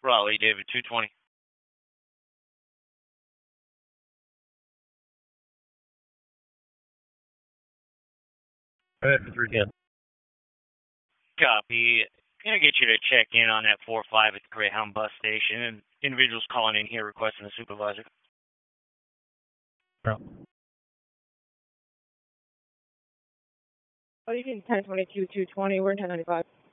Raleigh, David, 220. Go ahead for 310. Copy. Gonna get you to check in on that 4-5 at the Greyhound bus station, and individuals calling in here requesting a supervisor. No. What do you mean 1022, 220? We're in 1095.